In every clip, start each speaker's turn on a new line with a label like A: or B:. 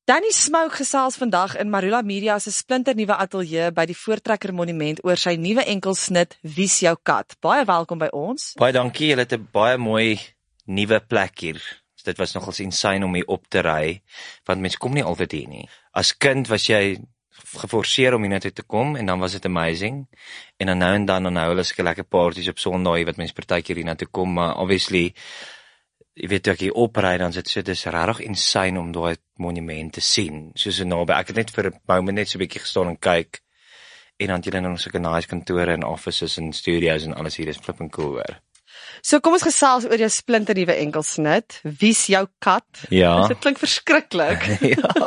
A: Danny Smoke gesels vandag in Marula Media se splinternuwe ateljee by die Voortrekker Monument oor sy nuwe enkelsnit Wie's jou kat. Baie welkom by ons.
B: Baie dankie, julle het 'n baie mooi nuwe plek hier. Dit was nogals insane om hier op te ry, want mens kom nie altyd hier nie. As kind was jy geforseer om hier net te kom en dan was dit amazing. En dan nou en dan hou hulle seker lekker parties op Sondae wat mense partykeer hier na toe kom, maar obviously jy weet toe ek hier opry, dan sit so, dis regtig insane om daai monument te sien, soos so naby. Ek het net vir 'n moment net so 'n bietjie gestaan en kyk, en dan het jy nou sulke nice kantore en offices en studios en alles hier, is flipping cool hoor.
A: So kom ons gesels oor jou splinternuwe enkelsnit, Wie's jou kat?
B: Ja.
A: Dit klink verskriklik.
B: Ja.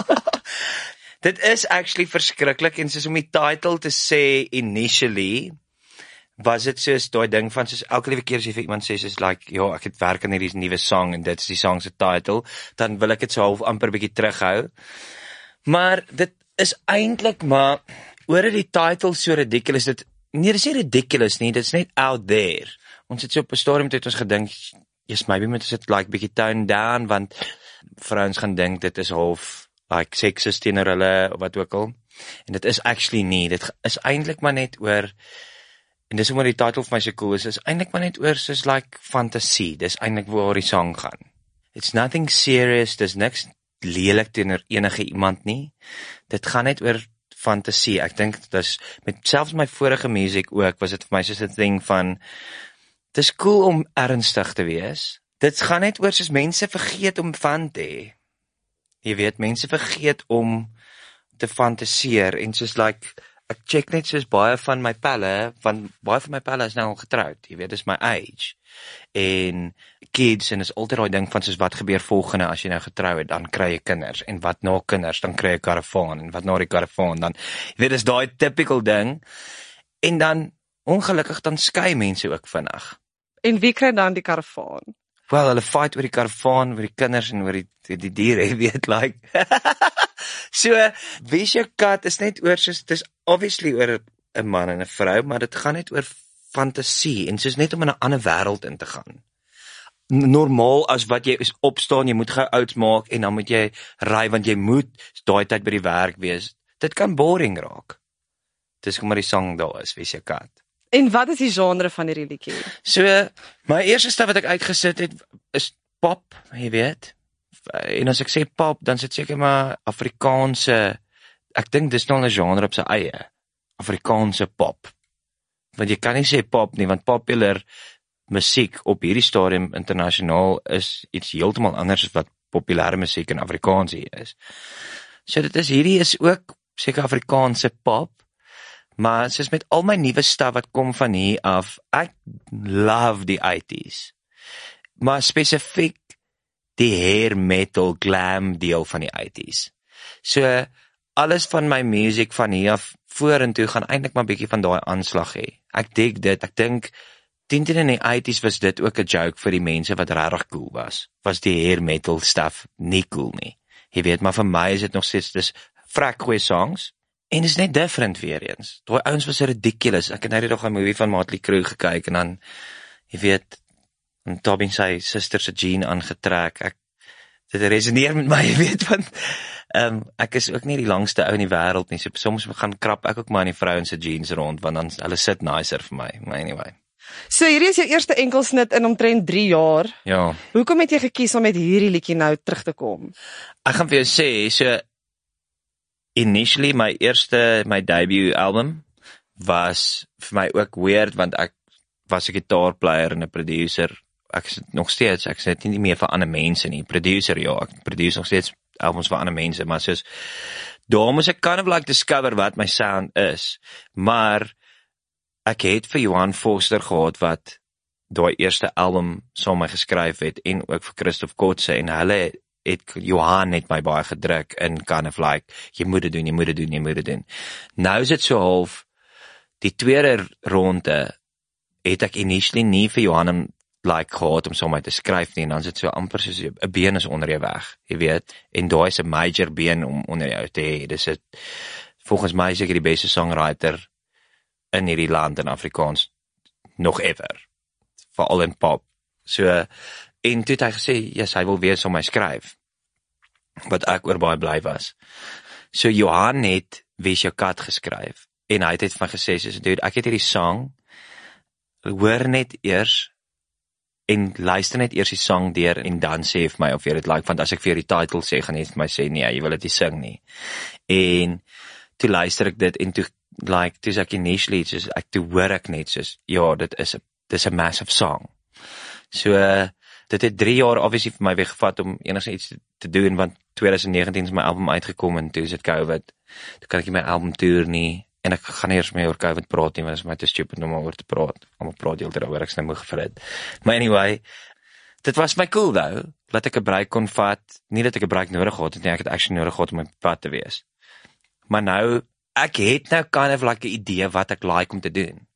B: Dit is actually verskriklik, en soos om die title te sê initially, was dit soos daai ding van soos elke liewe keer as jy vir iemand sê soos like, ja, ek het werk aan hierdie nuwe song en dit is die song se title, dan wil ek dit so half amper bietjie terughou. Maar dit is eintlik maar oor die title so ridiculous, dit is nie ridiculous nie, dit is net out there. Ons het so op 'n stadium het ons gedink, yes, maybe moet ons dit like bietjie tone down, want vrouens gaan dink dit is half like sexist teenoor hulle of wat ook al. En dit is actually nie, dit is eintlik maar net oor, en dis omdat die title vir my so cool is eintlik maar net oor soos like fantasie, dis eintlik waar die song gaan. It's nothing serious, dis niks lelik teenoor enige iemand nie, dit gaan net oor fantasie. Ek dink dis, met selfs my vorige musiek ook, was dit vir my soos 'n ding van, dis cool om ernstig te wees, dit gaan net oor soos mense vergeet om van te hê. Jy weet, mense vergeet om te fantaseer, en soos like, ek check net soos baie van my pelle, want baie van my pelle is nou al getroud, jy weet, dis my age, en kids, en is altyd daai ding van soos, wat gebeur volgende as jy nou getrou het, dan kry jy kinders, en wat na kinders, dan kry jy karavaan, en wat na die karavaan, dan, jy weet, is daai typical ding, en dan, ongelukkig, dan skei mense ook vinnig.
A: En wie kry dan die karavaan?
B: Wel, hulle fight oor die karavaan, oor die kinders en oor die diere, jy weet, like. So, Wie's jou kat is net oor, soos, dis obviously oor 'n man en 'n vrou, maar dit gaan net oor fantasie, en soos net om in 'n ander wêreld in te gaan. Normaal as wat jy is opstaan, jy moet gou ouds maak, en dan moet jy ry, want jy moet daai tyd by die werk wees. Dit kan boring raak. Dis kom maar die song daar is, Wie's jou kat.
A: En wat is die genre van hierdie liedjie?
B: So, my eerste stap wat ek uitgesit het, is pop, jy weet. En as ek sê pop, dan sit seker maar Afrikaanse, ek dink dis nou 'n genre op sy eie, Afrikaanse pop. Want jy kan nie sê pop nie, want popular musiek op hierdie stadium internasionaal is iets heeltemal anders as wat populêre musiek in Afrikaans hier is. So hierdie is ook seker Afrikaanse pop, maar soos met al my nuwe stuff wat kom van hier af, ek love die 80s, maar spesifiek die hair metal glam deel van die 80s. So, alles van my musiek van hier af vorentoe gaan eintlik maar bietjie van daai aanslag hê. Ek dig dit, ek dink, teen in die 80s was dit ook 'n joke vir die mense wat regtig cool was die hair metal stuff nie cool nie. Jy weet, maar vir my is dit nog steeds, dis vrek goeie songs, en is net different weer eens. Daai ouens was ridiculous. Ek het nou die dag 'n movie van Motley Crue gekyk, en dan, jy weet, en Tobin sy suster se jean aangetrek. Dit resoneer met my, jy weet, want ek is ook nie die langste ou in die wêreld nie. So soms gaan krap ek ook maar in die vrouens se jeans rond, want dan hulle sit nicer vir my. Maar anyway.
A: So hierdie is jou eerste enkelsnit in omtrent 3 jaar.
B: Ja.
A: Hoekom het jy gekies om met hierdie liedjie nou terug te kom?
B: Ek gaan vir jou sê, so initially my debut album was vir my ook weird, want ek was 'n gitaarplayer en 'n producer. Ek is nog steeds, ek sê nie meer vir ander mense nie. Producer, ja, ek produce nog steeds albums vir ander mense, maar soos, daar moes ek kind of like discover wat my sound is. Maar ek het vir Johan Foster gehad wat daai eerste album saam my geskryf het, en ook vir Christoph Kotze, en hulle Johan het my baie gedruk in kind of like, jy moet dit doen. Nou is dit so half, die tweede ronde het ek initially nie vir Johan like gehad om saam my te skryf nie, en dan is dit so amper soos 'n been is onder jou weg, jy weet, en daai is 'n major been om onder jou te hê. Dis dit, volgens my seker die beste songwriter in hierdie land in Afrikaans nog ever, veral in pop. So, en toe het hy gesê, yes, hy wil weer saam my skryf. wat ek oor baie bly was. So Johan het Wie is jou kat geskryf, en hy het van gesê, soos, dude, ek het hierdie song, hoor net eers, en luister net eers die song deur, en dan sê vir my of jy dit like, want as ek vir jou die title sê, gaan jy vir my sê, nee, jy wil dit nie sing nie. En toe luister ek dit, en toe is ek initially, soos, toe hoor ek net, soos, ja, dit is 'n massive song. So, dit het 3 jaar obviously vir my weggevat om enigstens iets te doen, want 2019 is my album uitgekom, en toe is dit COVID, toe kan ek nie my album tour nie, en ek gaan eers mee oor COVID praat nie, want dit is my te stupid om oor te praat, almal praat heel daaroor, ek is nou moeg vir dit. Maar anyway, dit was my cool though, dat ek 'n break kon vat, nie dat ek 'n break nodig gehad het nie, ek het actually nodig gehad om op pad te wees. Maar nou, ek het nou kind of like 'n idee wat ek like om te doen.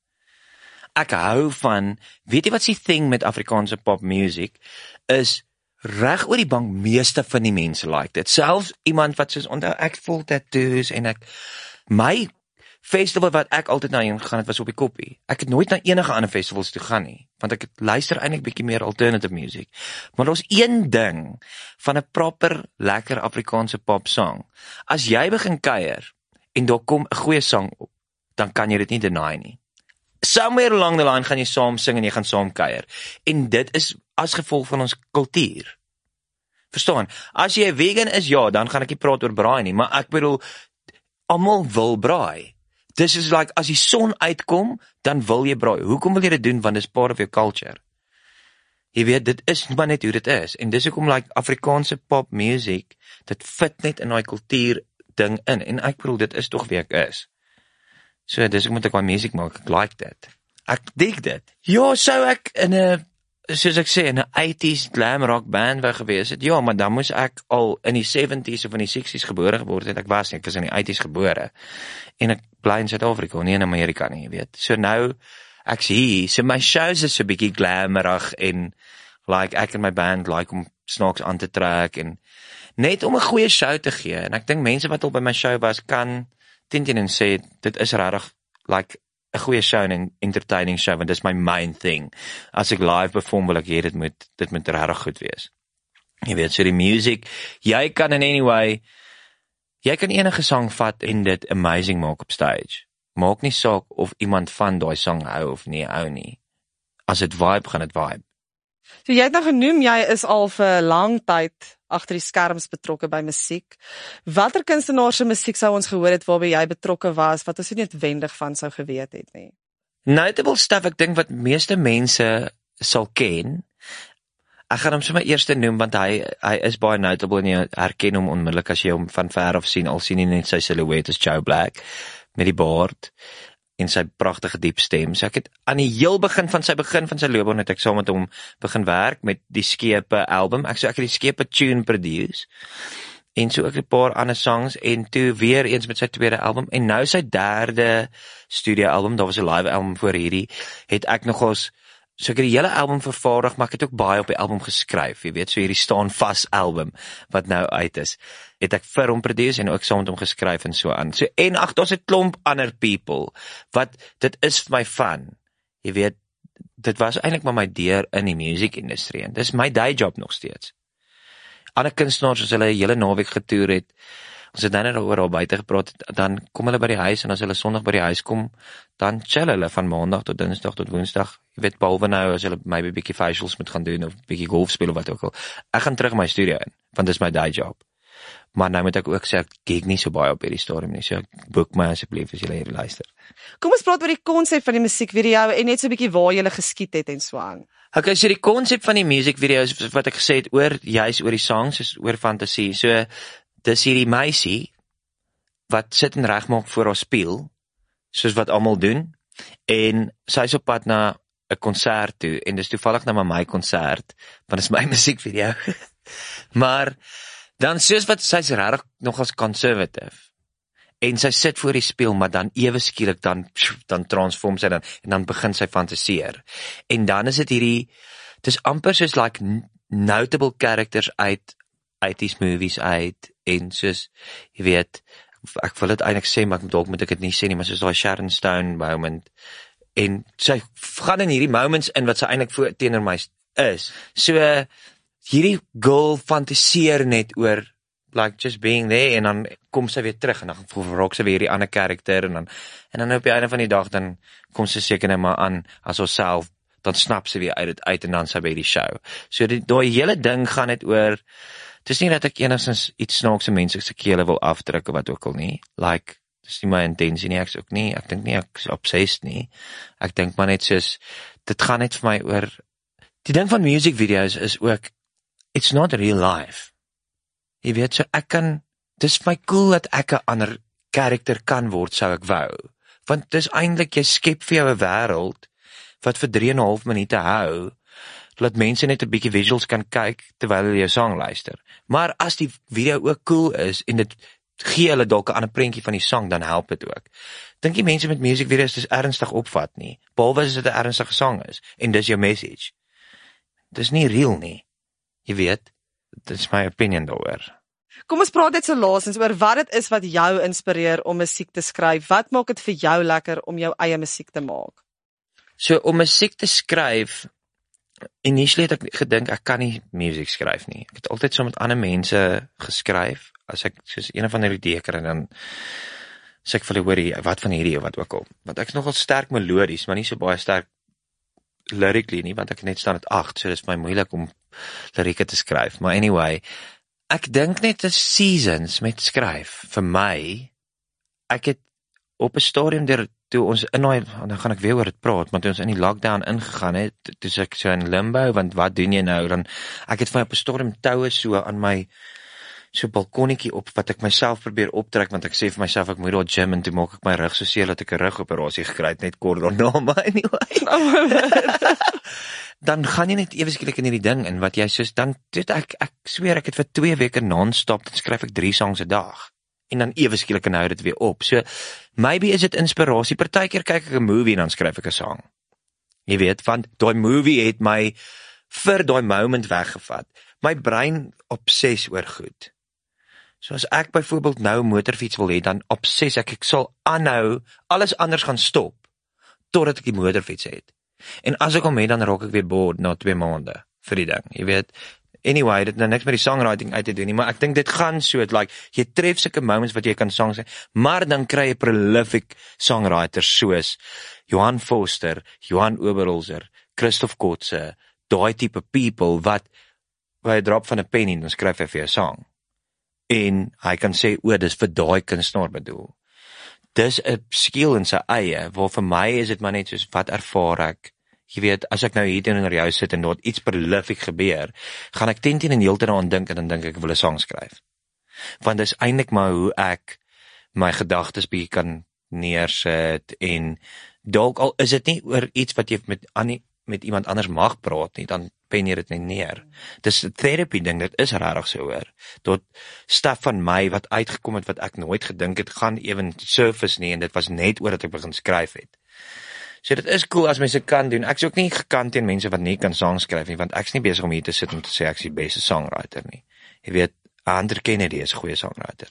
B: Ek hou van, weet jy wat die thing met Afrikaanse pop music, is reg oor die bank meeste van die mense like dit. Selfs iemand wat soos, ek voel tattoos, en my festival wat ek altyd na gegaan het, was op die Koppie. Ek het nooit na enige ander festivals toe gaan nie, want ek luister eintlik bietjie meer alternative music. Maar daar's een ding van 'n proper, lekker Afrikaanse pop song. As jy begin kuier, en daar kom 'n goeie song op, dan kan jy dit nie deny nie. Somewhere along the line gaan jy saam sing en jy gaan saam kuier. En dit is as gevolg van ons kultuur. Verstaan? As jy vegan is, ja, dan gaan ek nie praat oor braai nie, maar ek bedoel, almal wil braai. Dis is like, as die son uitkom, dan wil jy braai. Hoekom wil jy dit doen? Want dit is part of your culture. Jy weet, dit is maar net hoe dit is. En dis hoekom like Afrikaanse pop music, dit fit net in daai kultuur ding in. En ek bedoel, dit is tog wie ek is. So, dis ek moet ek my music maak, ek like dit. Ek dig dit. Ja, sou ek in 'n, soos ek sê, in 'n 80s glam rock band wou gewees het, ja, maar dan moes ek al in die 70s of in die 60s gebore geword het, ek was in die 80s gebore, en ek bly in Suid-Afrika, nie in Amerika nie, jy weet. So nou, ek's hier, so my shows is so bietjie glamerig, en like, ek en my band like om snaaks aan te trek, en net om 'n goeie show te gee, en ek dink mense wat al by my show was, kan teen sê, dit is regtig, like, 'n goeie show en 'n entertaining show, want dis my main thing. As ek live perform, wil ek hê dit moet regtig goed wees. Jy weet, so die music, jy kan enige sang vat en dit amazing maak op stage. Maak nie saak of iemand van daai sang hou of nie hou nie. As dit vibe, gaan dit vibe.
A: So jy het nou genoem, jy is al vir lang tyd agter die skerms betrokke by musiek. Watter kunstenaar se musiek sou ons gehoor het waarby jy betrokke was, wat ons nie noodwendig van sou geweet het nie?
B: Notable stuff, ek dink wat meeste mense sal ken. Ek gaan hom sommer eers noem, want hy is baie notable en jy herken hom onmiddellik as jy hom van ver af sien, al sien jy net sy silhouet is Joe Black, met die baard, en sy pragtige diep stem. So ek het aan die heel begin van sy loopbaan het ek saam met hom begin werk met die Skepe album. Ek het die Skepe tune produce, en so ook 'n paar ander songs, en toe weer eens met sy tweede album, en nou sy derde studio album, daar was 'n live album voor hierdie, het ek nogals, so ek het die hele album vervaardig, maar ek het ook baie op die album geskryf, jy weet, so hierdie staan vas album, wat nou uit is, het ek vir hom produce, en ook saam met hom geskryf, en so aan. So, en daar's 'n klomp ander people, wat, dit is vir my fun, jy weet, dit was eintlik maar my deur in die music industry, en dit is my day job nog steeds. Ander kunstenaars, as hulle 'n hele naweek getoer het, ons het nou net oor al buite gepraat, dan kom hulle by die huis, en as hulle Sondag by die huis kom, dan chill hulle van Maandag tot Dinsdag tot Woensdag, jy weet, behalwe nou, as hulle maybe 'n bietjie facials moet gaan doen, of 'n bietjie golf speel, of wat ook al, ek gaan terug in my studio in, want dis my day job. Maar nou moet ek ook sê, ek kyk nie so baie op hierdie stadium nie, so boek my asseblief as julle hier luister.
A: Kom ons praat oor die konsep van die musiekvideo, en net so 'n bietjie waar jy geskiet het en so aan.
B: Okay, so die konsep van die musiekvideo's, wat ek gesê het, juist oor die songs, is oor fantasie, so, dis hierdie meisie, wat sit en regmaak voor haar spieël, soos wat almal doen, en sy is op pad na 'n konsert toe, en dis toevallig nou maar my konsert, want dit is my musiekvideo, maar, dan soos wat, sy is regtig nogals conservative, en sy sit voor die spieël, maar dan ewe skielik, dan transform sy dan, en dan begin sy fantaseer, en dan is dit hierdie, dis amper soos like notable characters uit these movies uit, en soos, jy weet, ek wil dit eintlik sê, maar dalk moet ek dit nie sê nie, maar soos daai Sharon Stone moment, en sy gaan in hierdie moments in, wat sy eintlik voor teenoor my is, so, hierdie girl fantaseer net oor like just being there, en dan kom sy weer terug, en dan verrok sy weer die ander karakter, en dan op die einde van die dag, dan kom sy seker net maar aan, as haarself, dan snap sy weer uit, en dan sy by die show. So die hele ding gaan net oor, het is nie dat ek enigstens iets snaakse mense se kele wil afdruk, of wat ook al nie, like, dit is nie my intensie nie, ek dink nie, ek is obsessed nie, ek dink maar net soos, dit gaan net vir my oor, die ding van music videos is ook, it's not real life, jy weet, so dis vir my cool dat ek 'n ander karakter kan word, sou ek wou, want dis eintlik, jy skep vir jou 'n wêreld, wat vir 3,5 minute hou, dat mense net 'n bietjie visuals kan kyk, terwyl hulle jou sang luister, maar as die video ook cool is, en dit gee hulle dalk 'n ander prentjie van die sang, dan help dit ook. Dink jy mense met music videos dis ernstig opvat nie, behalwe as dit 'n ernstige sang is, en dis jou message. Dis nie real nie, jy weet, dit is my opinion daaroor.
A: Kom ons praat net so laasens oor wat dit is wat jou inspireer om musiek te skryf, wat maak dit vir jou lekker om jou eie musiek te maak?
B: So, om musiek te skryf, initially het ek gedink, ek kan nie musiek skryf nie, ek het altyd so met ander mense geskryf, as ek soos een van die idee kry, dan sê ek vir hulle, hoor, wat van hierdie, of wat ook al, want ek is nogal sterk melodies, maar nie so baie sterk lyrically nie, want ek net staan at 8, so dit is my moeilik om lirieke te skryf, maar anyway, ek dink net as seasons met skryf, vir my, ek het op 'n stadium toe ons dan gaan ek weer oor dit praat, maar toe ons in die lockdown ingegaan het, toe ek so in limbo, want wat doen jy nou, dan, ek het van op 'n stadium toue so aan my, so balkonnetjie op, wat ek myself probeer optrek, want ek sê vir myself, ek moet al gym, en toe maak ek my rug so seer, dat ek 'n rugoperasie gekry het, net kort daarna, maar anyway, dan gaan jy net ewe skielik in hierdie ding, en wat jy soos, dan, ek sweer, ek het vir 2 weke non-stop, dan skryf ek 3 songs 'n dag, en dan ewe skielik en hou dit weer op, so, maybe is dit inspirasie, partykeer kyk ek 'n movie, en dan skryf ek 'n song, jy weet, want die movie het my, vir die moment weggevat, my brein obses oor goed, so as ek byvoorbeeld nou 'n motorfiets wil hê, dan obses ek sal aanhou, alles anders gaan stop, totdat ek die motorfiets het, en as ek hom het, dan raak ek weer bored, na 2 maande, vir die ding, jy weet, anyway, dit het niks met die songwriting uit te doen nie, maar ek dink dit gaan so, like, jy tref sulke moments wat jy kan songs sê, maar dan kry jy prolific songwriters soos Johan Foster, Johan Oberholzer, Christoph Kotze, daai tipe people wat by 'n drop van 'n pen en dan skryf hy vir 'n song. En hy kan sê, dis vir daai kunstenaar bedoel. Dis 'n skill in sy eie, waar vir my is dit maar net soos, wat ervaar ek? Jy weet, as ek nou hier teenoor jou sit en daar iets prolifiek gebeur, gaan ek teen en heeltyd daaraan dink, en dan dink ek wil 'n song skryf. Want dis eintlik maar hoe ek my gedagtes bietjie kan neersit, en dalk al is dit nie oor iets wat jy met iemand anders mag praat nie, dan pen jy dit net neer. Dis 'n therapy ding, dit is regtig so hoor. Tot stuff van my wat uitgekom het wat ek nooit gedink het gaan even surface nie, en dit was net oor dat ek begin skryf het. So dit is cool as mense kan doen. Ek is ook nie gekant teen mense wat nie kan songs skryf nie, want ek is nie besig om hier te sit om te sê ek is die beste songwriter nie. Jy weet, Andre Kennedy is 'n goeie songwriter.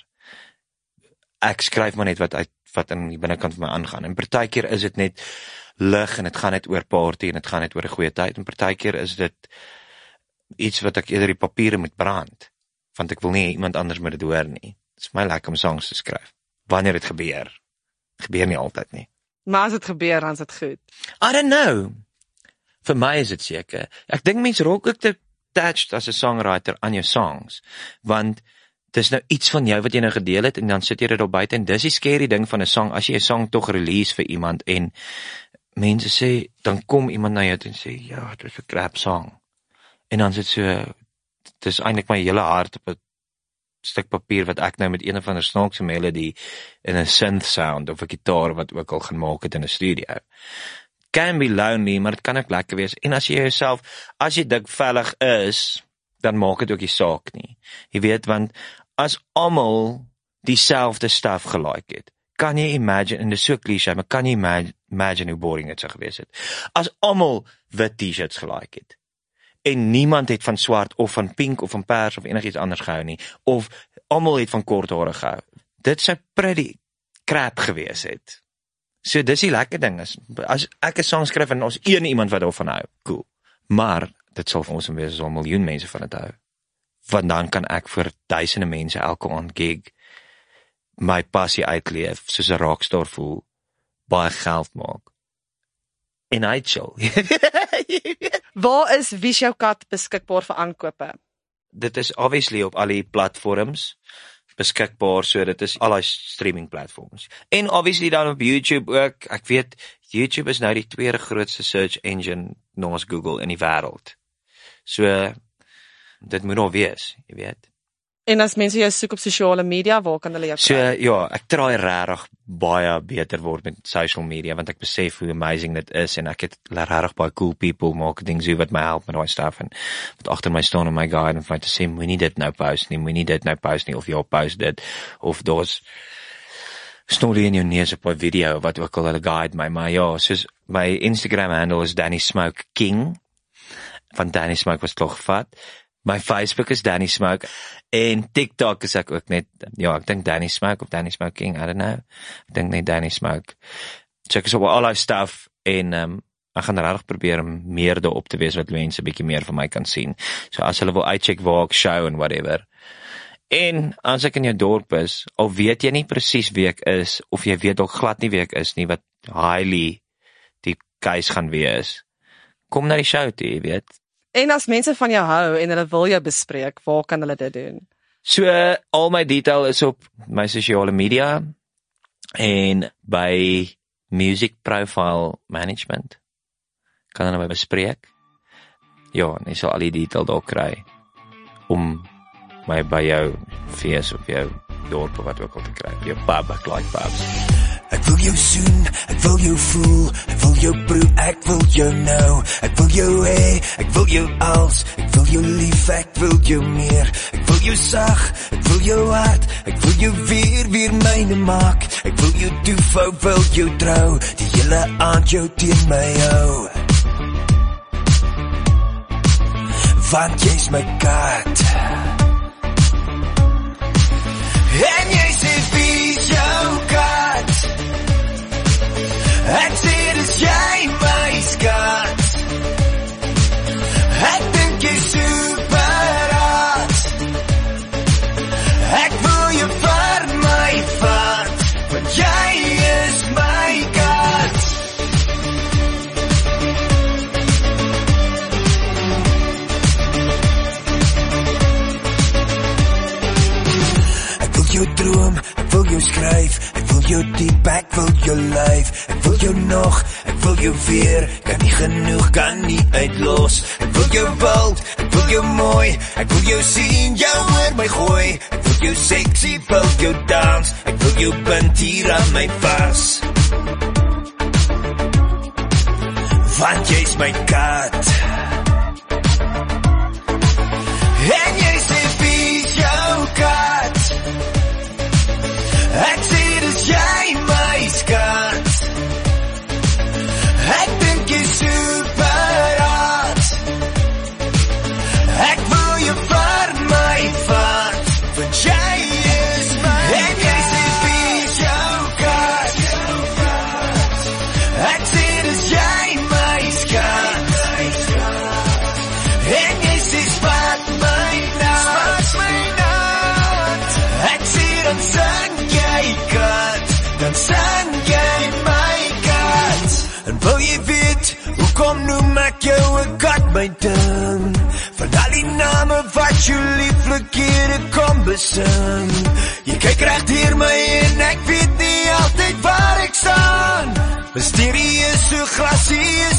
B: Ek skryf maar net wat in die binnekant van my aangaan, en partykeer is dit net lig, en dit gaan net oor party, en dit gaan net oor 'n goeie tyd, en partykeer is dit iets wat ek eerder die papiere moet brand, want ek wil nie iemand anders moet dit hoor nie. Dit is my lekker om songs te skryf, wanneer dit gebeur. Het gebeur nie altyd nie.
A: Maar as dit gebeur, dan is dit goed.
B: I don't know. Vir my is dit seker. Ek dink mense raak ook attached as 'n songwriter aan jou songs, want dis nou iets van jou wat jy nou gedeel het, en dan sit jy dit op buite, en dis die scary ding van 'n song, as jy 'n song tog release vir iemand, en mense sê, dan kom iemand na jou en sê, ja, dit is 'n crap song, en dan sit so, dis eintlik my hele hart op 'n stuk papier, wat ek nou met een of ander snaakse melody, in 'n synth sound, of 'n gitaar, wat ook al gaan maak het in 'n studio. Can be lonely, maar dit kan ook lekker wees, en as jy jouself, as jy dikvellig is, dan maak dit ook nie saak nie. Jy weet, want as almal dieselfde stuff gelike het, kan jy imagine, en dit is so cliché, maar kan jy imagine hoe boring dit sou gewees het, as almal wit t-shirts gelike het, en niemand het van swart, of van pink, of van pers, of enigiets anders gehou nie, of almal het van kort hare gehou. Dit sou pretty crap gewees het. So dis die lekker ding, as ek 'n song skryf, en ons iemand wat daarvan hou, cool, maar dit sal vir ons wees as 'n miljoen mense van dit hou. want dan kan ek vir duisende mense elke aand gig my passie uitleef, soos 'n rockstar voel, baie geld maak. En hy chill.
A: Waar is Wie is jou kat beskikbaar vir aankope?
B: Dit is obviously op al die platforms beskikbaar, so dit is al die streaming platforms. En obviously dan op YouTube ook. Ek weet, YouTube is nou die tweede grootste search engine naas Google in die wêreld. So, dit moet nog wees, jy weet.
A: En as mense jou soek op sosiale media, waar kan hulle jou
B: So,
A: kry?
B: ja, ek try regtig baie beter word met social media, want ek besef hoe amazing dit is, en ek het regtig baie cool people, marketing so wat my help met daai stuff, en wat agter my staan en my guide, en vir my te sê, moenie dit nou post nie, of jy post dit, of daar's snoelie in jou neus op 'n video, wat ook al hulle guide my, maar ja, soos my Instagram handle is Danny Smoke King, van Danny Smoke was toch gevat. My Facebook is Danny Smoke, en TikTok is ek ook net, ja, ek dink Danny Smoke of Danny Smoke King, I don't know, ek dink net Danny Smoke. So ek is op al die stuff, en ek gaan regtig probeer om meer daarop te wees, wat mense 'n bietjie meer van my kan sien. So as hulle wil uitcheck waar ek show en whatever. En as ek in jou dorp is, al weet jy nie presies wie ek is, of jy weet ook glad nie wie ek is nie, wat highly die case gaan wees, kom na die show toe, jy weet.
A: En as mense van jou hou en hulle wil jou bespreek, waar kan hulle dit doen?
B: So, al my detail is op my sosiale media, en by Music Profile Management, kan hulle my bespreek. Ja, en jy sal al die detail daar kry, om my by jou fees of jou dorp of wat ook al te kry, jou pub, ek like pubs.
C: Ek wil jou soen, ek wil jou voel, ek wil jou proe, ek wil jou nou, ek wil jou hê, ek wil jou als, ek wil jou lief, ek wil jou meer, ek wil jou sag, ek wil jou hart, ek wil jou weer myne maak, ek wil jou toefou, wil jou trou, die hele aand jou teen my hou. Want jy's my kat, en jy sê wie is jou kat, ek sê dis jy my skat, ek dink jy superaat, ek wil jou vir my vat, want jy is my kat. Ek wil jou droom, ek wil jou skryf, ek wil jou diep, ek wil jou lyf, ek wil jou nog, ek wil jou weer, kan nie genoeg, kan nie uitlos, ek wil jou wild, ek wil jou mooi, ek wil jou sien, jou oor my gooi, ek wil jou sexy, wil jou dans, ek wil jou bind hier aan my vas, want jy's my kat, en jy sê wie is jou kat, ek sê dis jy my skat, ek dink jy superaat, ek wil jou vir my vat, want jy is my, en jy sê wie is jou kat, ek sê dis jy my skat, en jy sê spat my naad, ek sê dan sing jy kat, dan sing jy my kat, en wil jy weet, hoekom noem ek jou 'n kat my ding, van al die name wat jou lieflik hier kom besing, jy kyk recht hier my en ek weet nie altyd waar ek staan, mysterie is so glasie, is